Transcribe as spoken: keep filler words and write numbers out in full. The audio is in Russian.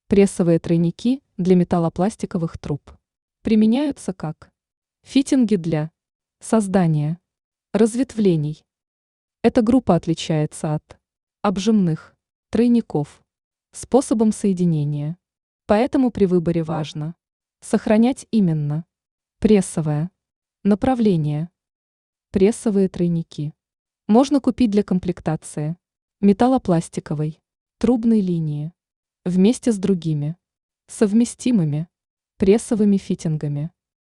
Прессовые тройники для металлопластиковых труб. Применяются как фитинги для создания разветвлений. Эта группа отличается от обжимных тройников способом соединения. Поэтому при выборе важно сохранять именно прессовое направление. Прессовые тройники можно купить для комплектации металлопластиковой трубной линии вместе с другими совместимыми прессовыми фитингами.